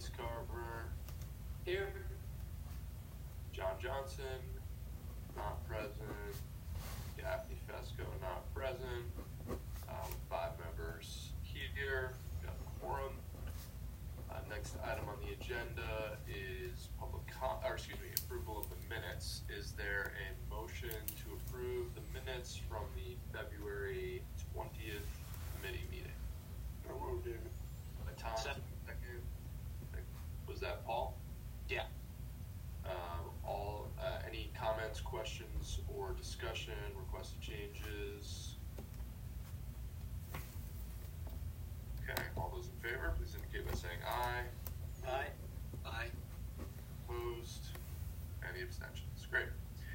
Elise Carver. Here. John Johnson, not present. Gaffney Fesco, not present. 5 members here. Got a quorum. Next item on the agenda is approval of the minutes. Is there a motion to approve the minutes from the February 20th committee meeting? I moved, David. Tom, second. Was that Paul? Yeah. Any comments, questions, or discussion, requested changes? Okay, all those in favor, please indicate by saying aye. Aye. Aye. Opposed? Any abstentions? Great.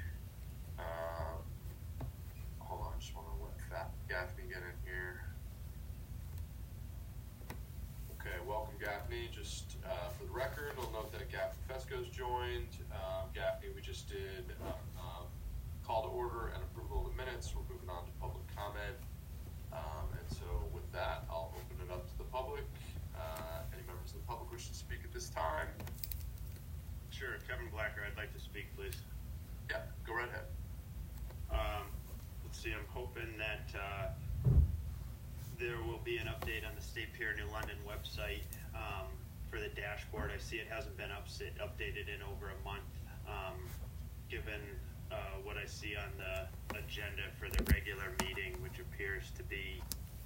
Hold on, just want to let Gaffney get in here. Okay, welcome Gaffney. Just for the record, I'll note that Gaffney Fesco's joined. Gaffney, we just did call to order and approval of the minutes. We're moving on to public comment. And so with that, I'll open it up to the public. Any members of the public wish to speak at this time? Sure, Kevin Blacker, I'd like to speak, please. Yeah, go right ahead. Let's see, I'm hoping that there will be an update on the State Pier New London website for the dashboard. I see it hasn't been updated in over a month. Given what I see on the agenda for the regular meeting, which appears to be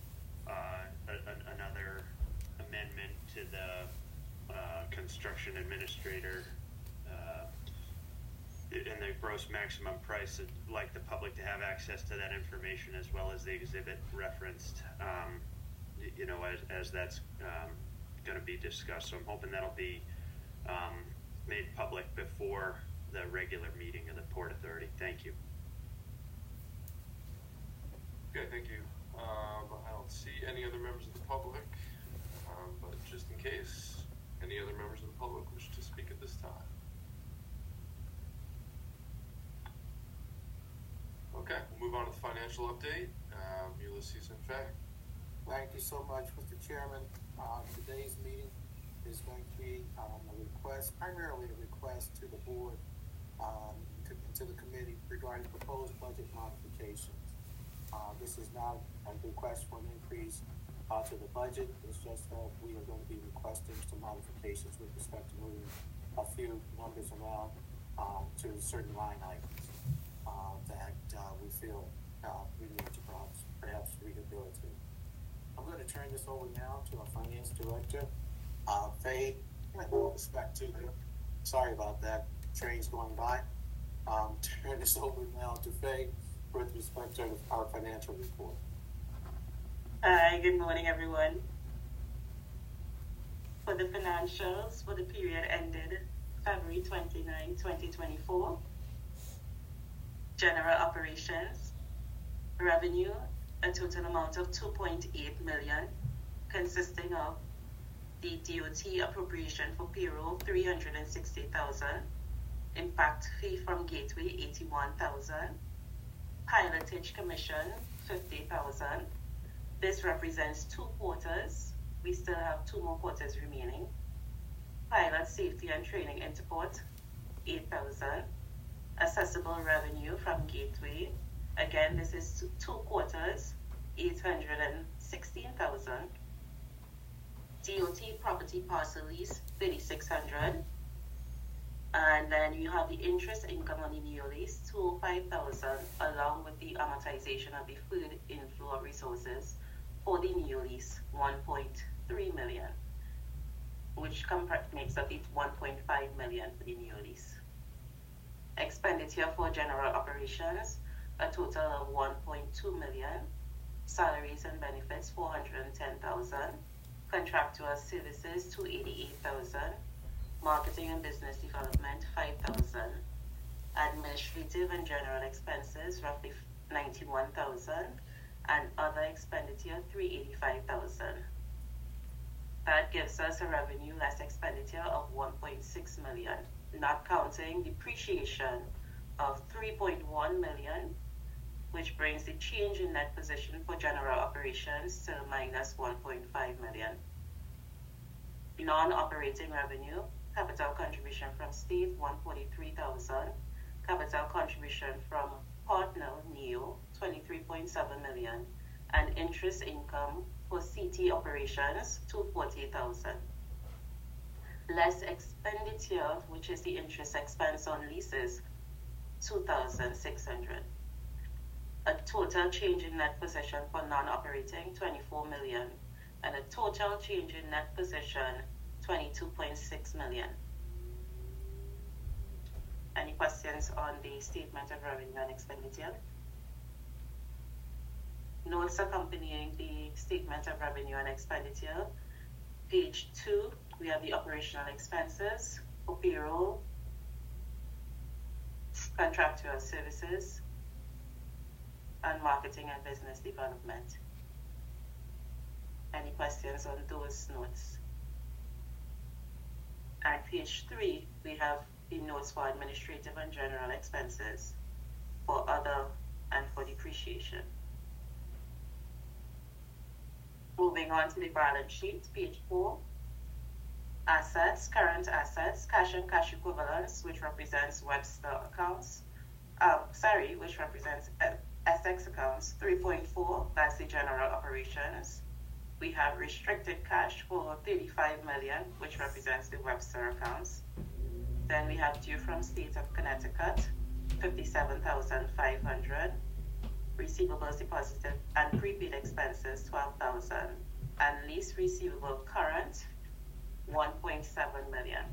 another amendment to the construction administrator and the gross maximum price. I'd like the public to have access to that information as well as the exhibit referenced, as that's going to be discussed. So I'm hoping that'll be made public before the regular meeting of the Port Authority. Thank you. Okay, thank you. I don't see any other members of the public, but just in case, any other members of the public wish to speak at this time? Okay, we'll move on to the financial update. Ulysses and Faye. Thank you so much, Mr. Chairman. Today's meeting is going to be primarily a request to the board, to the committee regarding proposed budget modifications. This is not a request for an increase to the budget. It's just that we are going to be requesting some modifications with respect to moving a few numbers around to certain line items that we feel we need to perhaps rehabilitate. I'm going to turn this over now to our finance director, Faye, with respect to sorry about that, trains going by. Turn this over now to Faye with respect to our financial report. Hi, good morning, everyone. For the financials for the period ended February 29, 2024, general operations, revenue, a total amount of $2.8 million, consisting of the DOT appropriation for payroll, $360,000, impact fee from Gateway, $81,000, pilotage commission, $50,000. This represents 2 quarters. We still have 2 more quarters remaining. Pilot safety and training Interport, $8,000. Accessible revenue from Gateway. Again, this is 2 quarters, $816,000. DOT property parcel lease, $3,600. And then you have the interest income on the new lease, $205,000, along with the amortization of the food inflow of resources for the new lease, $1.3 million, which makes up it $1.5 million for the new lease. Expenditure for general operations, a total of $1.2 million. Salaries and benefits, $410,000. Contractual services, $288,000. Marketing and business development, $5,000. Administrative and general expenses, roughly $91,000. And other expenditure, $385,000. That gives us a revenue less expenditure of $1.6 million, not counting depreciation of $3.1 million, which brings the change in net position for general operations to minus $1.5 million. Non-operating revenue, capital contribution from state 143,000, capital contribution from partner NEO 23.7 million, and interest income for CT operations 240,000. Less expenditure, which is the interest expense on leases, 2,600. A total change in net position for non-operating 24 million, and a total change in net position 22.6 million. Any questions on the statement of revenue and expenditure? Notes accompanying the statement of revenue and expenditure. Page 2, we have the operational expenses for payroll, contractual services, and marketing and business development. Any questions on those notes? At page 3, we have the notes for administrative and general expenses, for other, and for depreciation. Moving on to the balance sheet, page 4. Assets, current assets, cash and cash equivalents, which represents Webster accounts, which represents Essex accounts, 3.4, that's the general operations. We have restricted cash for 35 million, which represents the Webster accounts. Then we have due from state of Connecticut, 57,500. Receivables deposited and prepaid expenses, 12,000. And lease receivable current, 1.7 million.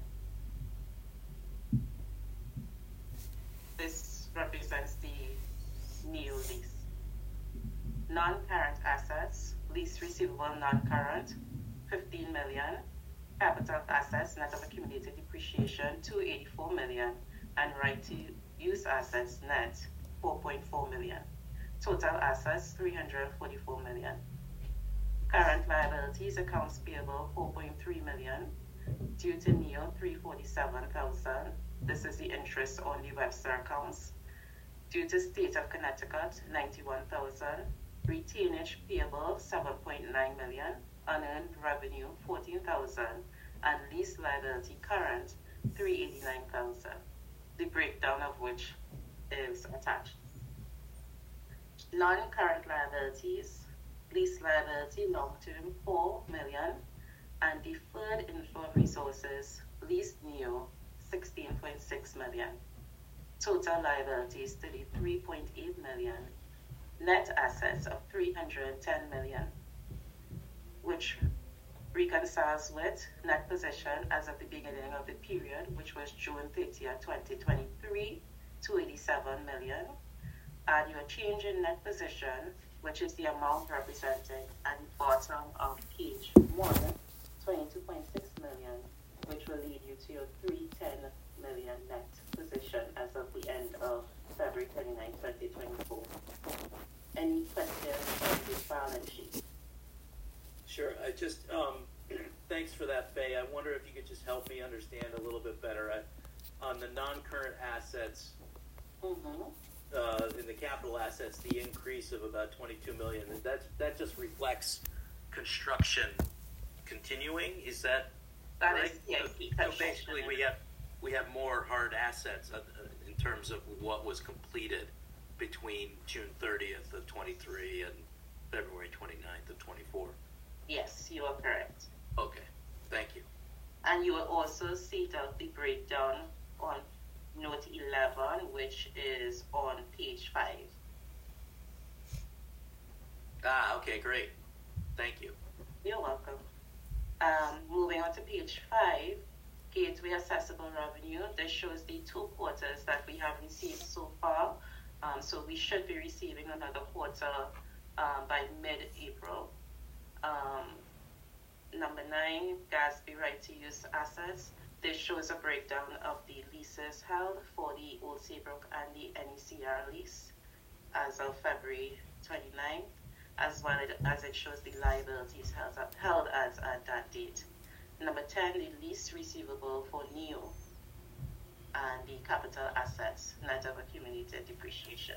This represents the new lease. Non-current assets, lease receivable non-current, 15 million. Capital assets, net of accumulated depreciation, 284 million. And right to use assets, net, 4.4 million. Total assets, 344 million. Current liabilities, accounts payable, 4.3 million. Due to NEO, 347,000. This is the interest on the Webster accounts. Due to state of Connecticut, 91,000. Retainage payable, 7.9 million. Unearned revenue, 14,000. And lease liability current, 389,000. The breakdown of which is attached. Non-current liabilities, lease liability long-term, 4 million. And deferred inflow of resources, leased NEO, 16.6 million. Total liabilities, 33.8 million. Net assets of 310 million, which reconciles with net position as of the beginning of the period, which was June 30th, 2023, 287 million. Add your change in net position, which is the amount represented at the bottom of page 1, 22.6 million, which will lead you to your 310 million net position as of the end of February 29, 2024. Any questions on the balance sheet? Sure. I just, thanks for that, Faye. I wonder if you could just help me understand a little bit better. On the non-current assets, in the capital assets, the increase of about 22 million, that just reflects construction continuing? Is that right? Yes. So basically, we have more hard assets in terms of what was completed between June 30th of 23 and February 29th of 24. Yes, you are correct. Okay, thank you. And you will also see the breakdown on note 11, which is on page 5. Okay, great. Thank you. You're welcome. Moving on to page 5, Gateway Accessible Revenue. This shows the 2 quarters that we have received so far. So we should be receiving another quarter by mid-April. Number 9, Gatsby right to use assets. This shows a breakdown of the leases held for the Old Saybrook and the NECR lease as of February 29th, as well as it shows the liabilities held as at that date. Number 10, the lease receivable for NEO and the capital assets, net of accumulated depreciation.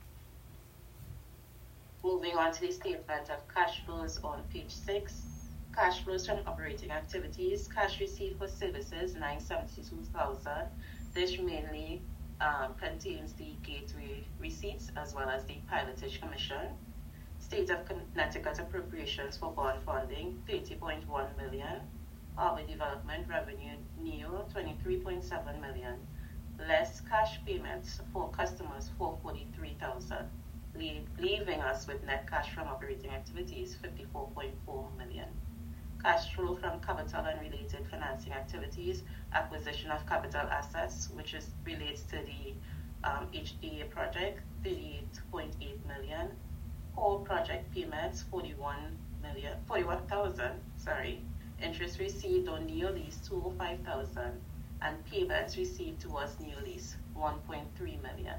Moving on to the statement of cash flows on page 6. Cash flows from operating activities. Cash received for services, 972,000. This mainly contains the gateway receipts as well as the pilotage commission. State of Connecticut appropriations for bond funding, 30.1 million. Harbour Development revenue, NEO, 23.7 million. Less cash payments for customers, 443,000, leaving us with net cash from operating activities, 54.4 million. Cash flow from capital and related financing activities, acquisition of capital assets, which relates to the HDA project, 38.8 million. Core project payments, 41,000. Interest received on NEO lease, 205,000, and payments received towards NEO lease, 1.3 million,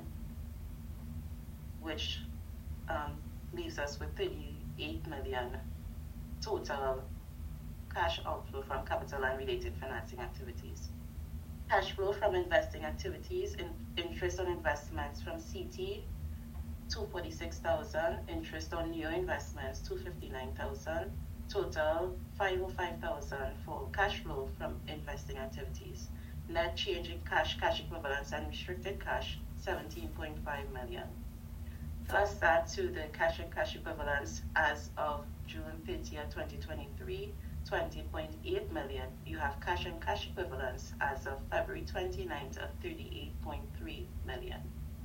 which leaves us with 38 million total cash outflow from capital and related financing activities. Cash flow from investing activities, interest on investments from CT, 246,000, interest on NEO investments, 259,000, total 505,000 for cash flow from investing activities. Net change in cash equivalents, and restricted cash, 17.5 million. Plus that to the cash and cash equivalents as of June 30th, 2023, 20.8 million. You have cash and cash equivalents as of February 29th of 38.3 million.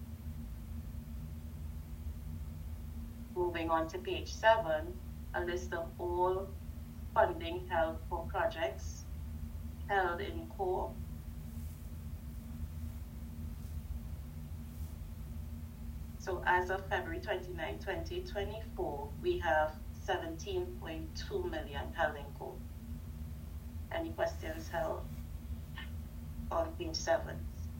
Moving on to page 7, a list of all funding held for projects held in core. So as of February 29, 2024, we have 17.2 million held in core. Any questions held on page 7?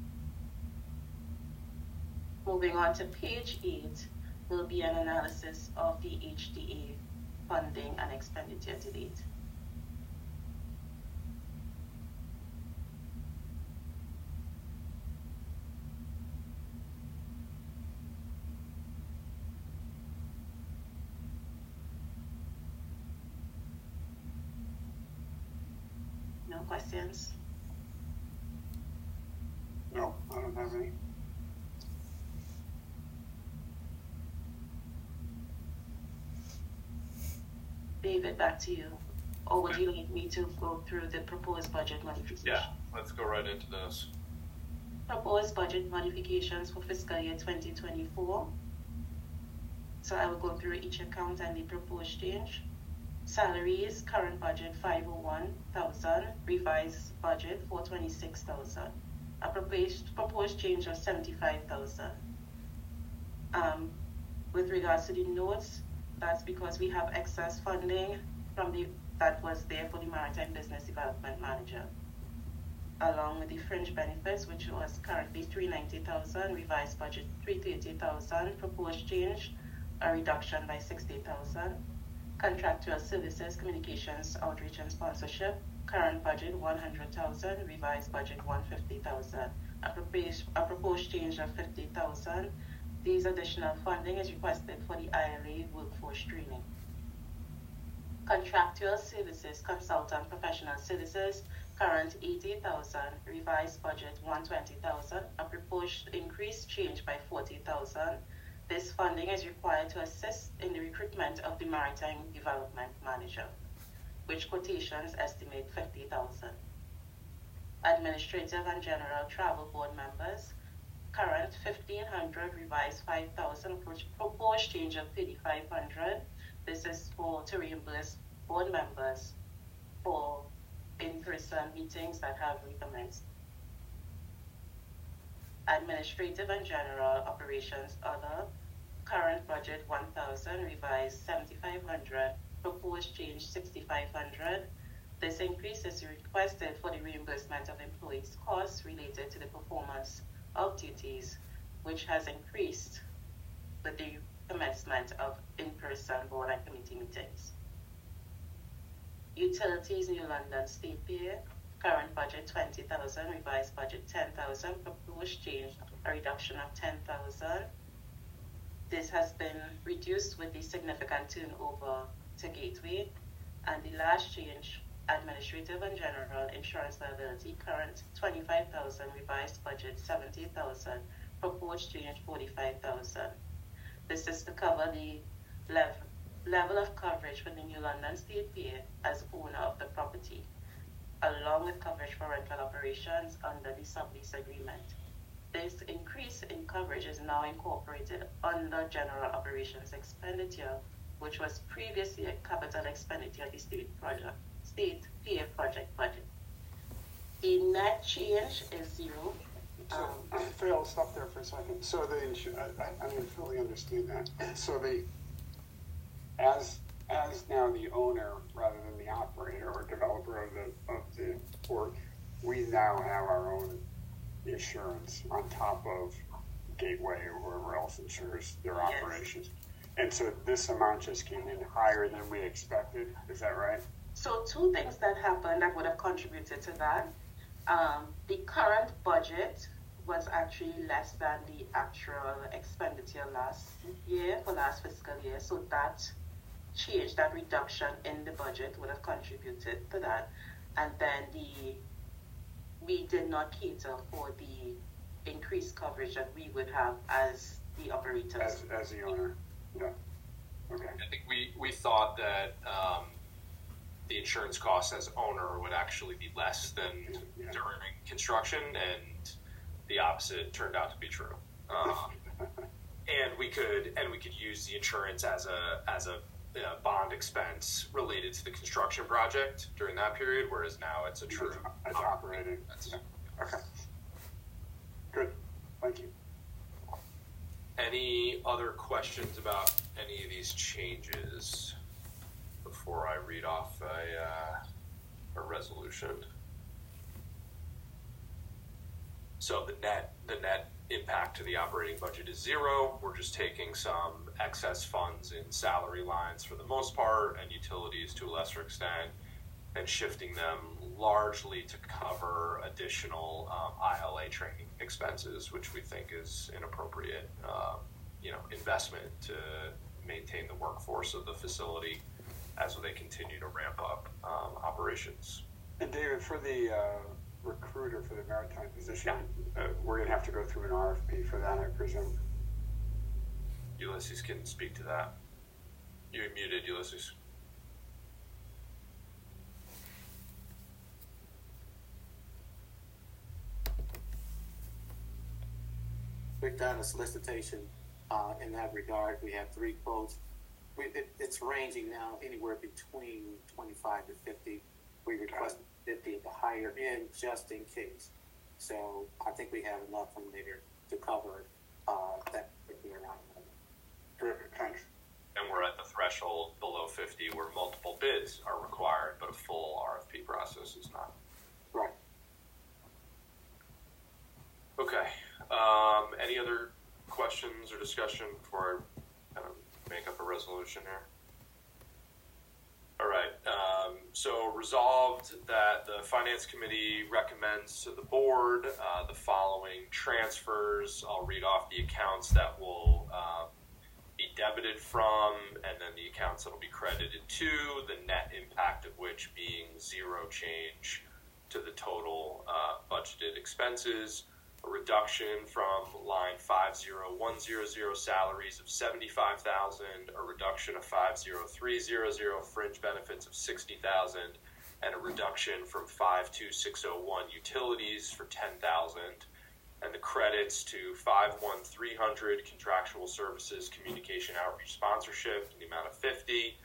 Moving on to page 8 will be an analysis of the HDA funding and expenditure to date. No questions? No, I don't have any. David, back to you. Or would you like me to go through the proposed budget modifications? Yeah, let's go right into this. Proposed budget modifications for fiscal year 2024. So I will go through each account and the proposed change. Salaries, current budget 501,000, revised budget 426,000. A proposed change of 75,000. With regards to the notes, that's because we have excess funding from that was there for the Maritime Business Development Manager, along with the fringe benefits, which was currently 390,000, revised budget 330,000, proposed change, a reduction by 60,000. Contractual services, communications, outreach, and sponsorship, current budget 100,000, revised budget 150,000. A proposed change of 50,000. These additional funding is requested for the ILA workforce training. Contractual services, consultant professional services, current 80,000, revised budget 120,000. A proposed increase change by 40,000. This funding is required to assist in the recruitment of the Maritime Development Manager, which quotations estimate 50,000. Administrative and General Travel Board members, current 1,500, revised 5,000, proposed change of 3,500. This is to reimburse board members for in-person meetings that have recommenced. Administrative and General Operations Other, current budget 1,000, revised 7,500, proposed change 6,500. This increase is requested for the reimbursement of employees' costs related to the performance of duties, which has increased with the commencement of in-person board and committee meetings. Utilities, New London State Pier, current budget 20,000, revised budget 10,000, proposed change, a reduction of 10,000. This has been reduced with the significant turnover to Gateway And the last change, administrative and general insurance liability, current 25,000, revised budget 70,000, proposed change 45,000. This is to cover the level of coverage for the New London State Pier as owner of the property, along with coverage for rental operations under the sublease agreement. This increase in coverage is now incorporated under general operations expenditure, which was previously a capital expenditure of the state PA project budget. The net change is zero. Phil, stop there for a second. So I didn't fully understand that. So as now the owner rather than the operator or developer of the port, we now have our own insurance on top of Gateway or whoever else insures their operations. And so this amount just came in higher than we expected. Is that right? So two things that happened that would have contributed to that. The current budget was actually less than the actual expenditure last year for last fiscal year. So that change, that reduction in the budget would have contributed to that. And then we did not cater for the increased coverage that we would have as the operators. As the owner. Yeah. Okay. I think we thought that the insurance costs as owner would actually be less than during construction, and the opposite turned out to be true. And we could use the insurance as a bond expense related to the construction project during that period, whereas now it's a true operating. Okay. Good. Thank you. Any other questions about any of these changes before I read off a resolution? So the net impact to the operating budget is zero. We're just taking some excess funds in salary lines for the most part and utilities to a lesser extent and shifting them largely to cover additional ILA training expenses, which we think is an appropriate investment to maintain the workforce of the facility as they continue to ramp up operations. And David, for the recruiter for the maritime position, we're going to have to go through an RFP for that, I presume. Ulysses can speak to that. You're muted, Ulysses. We've done a solicitation in that regard. We have 3 quotes. It's ranging now anywhere between 25 to 50. We requested 50 at the higher end just in case. So I think we have enough from there to cover that particular item. Terrific, thanks. And we're at the threshold below 50 where multiple bids are required, but a full RFP process is not. Right. Okay. Any other questions or discussion before I kind of make up a resolution here? All right. So resolved that the Finance Committee recommends to the board the following transfers. I'll read off the accounts that will be debited from, and then the accounts that will be credited to, the net impact of which being zero change to the total budgeted expenses. A reduction from line 50100 salaries of 75,000, a reduction of 50300 fringe benefits of 60,000, and a reduction from 52601 utilities for 10,000, and the credits to 51300 contractual services, communication, outreach, sponsorship in the amount of 50,000,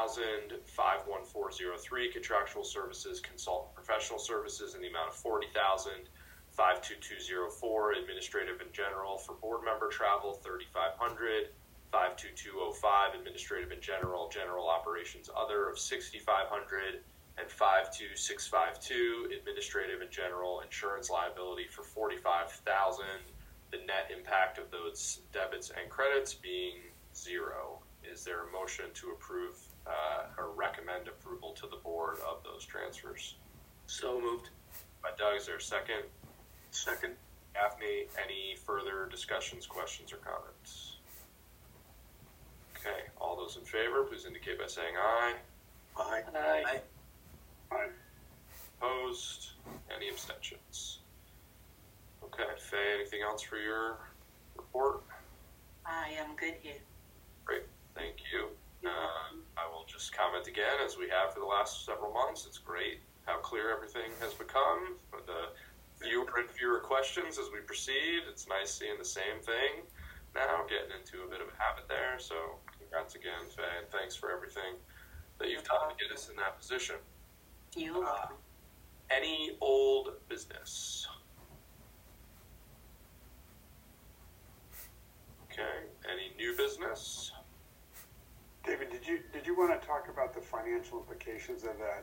51403 contractual services, consultant professional services in the amount of 40,000. 52204 administrative and general for board member travel 3,500, 52205 administrative and general operations other of 6,500, and 52652 administrative and general insurance liability for 45,000. The net impact of those debits and credits being zero. Is there a motion to approve or recommend approval to the board of those transfers? So moved. By Doug, is there a second? Second. Daphne, any further discussions, questions, or comments? Okay, all those in favor, please indicate by saying aye. Aye. Aye. Aye. Opposed? Any abstentions? Okay, Faye, anything else for your report? I am good here. Great, thank you. I will just comment again, as we have for the last several months. It's great how clear everything has become. For the fewer and fewer questions as we proceed, it's nice seeing the same thing now, getting into a bit of a habit there. So congrats again, Faye, and thanks for everything that you've done to get us in that position. You're welcome. Any old business? Okay, any new business? David, did you want to talk about the financial implications of that,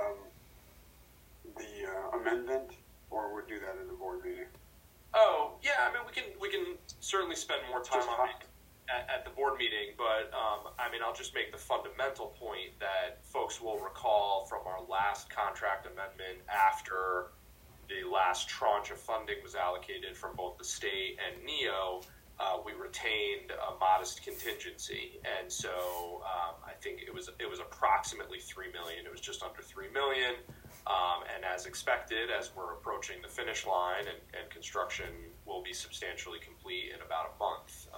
the amendment, or would do that in the board meeting? Oh, yeah, I mean, we can certainly spend more time Just on talk. it at the board meeting, but I mean, I'll just make the fundamental point that folks will recall from our last contract amendment after the last tranche of funding was allocated from both the state and NEO. We retained a modest contingency, and so I think it was approximately $3 million. It was just under $3 million, and as expected, as we're approaching the finish line and construction will be substantially complete in about a month,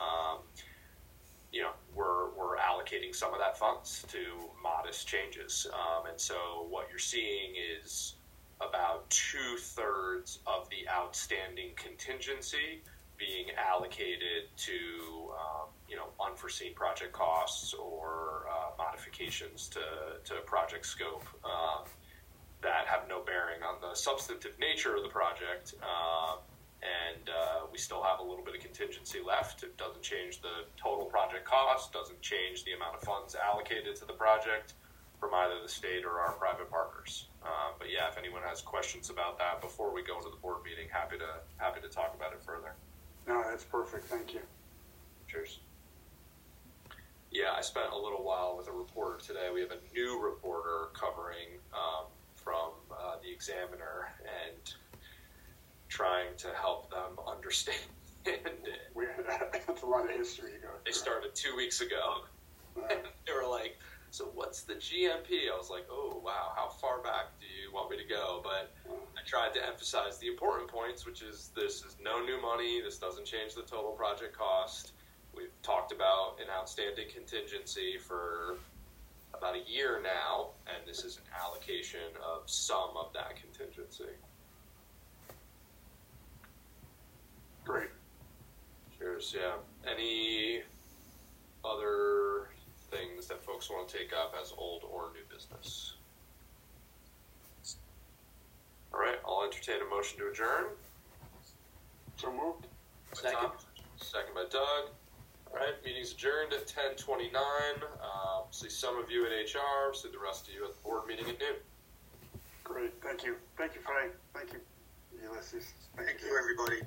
we're allocating some of that funds to modest changes, and so what you're seeing is about 2/3 of the outstanding contingency being allocated to unforeseen project costs or modifications to project scope that have no bearing on the substantive nature of the project, and we still have a little bit of contingency left. It doesn't change the total project cost, doesn't change the amount of funds allocated to the project from either the state or our private partners. But yeah, if anyone has questions about that before we go to the board meeting, happy to talk about it further. No, that's perfect. Thank you. Cheers. Yeah, I spent a little while with a reporter today. We have a new reporter covering from the Examiner and trying to help them understand it. That's a lot of history to go through. They started 2 weeks ago. And they were like, so what's the GMP? I was like, oh, wow, how far back do you want me to go? But I tried to emphasize the important points, which is this is no new money. This doesn't change the total project cost. We've talked about an outstanding contingency for about a year now, and this is an allocation of some of that contingency. Great. Cheers, yeah. Any other things that folks want to take up as old or new business? All right, I'll entertain a motion to adjourn. So moved. By Tom, second by Doug. All right, meeting's adjourned at 10:29. See some of you at HR, see the rest of you at the board meeting at noon. Great. Thank you. Thank you, Frank. Thank you, Ulysses. Thank you, everybody.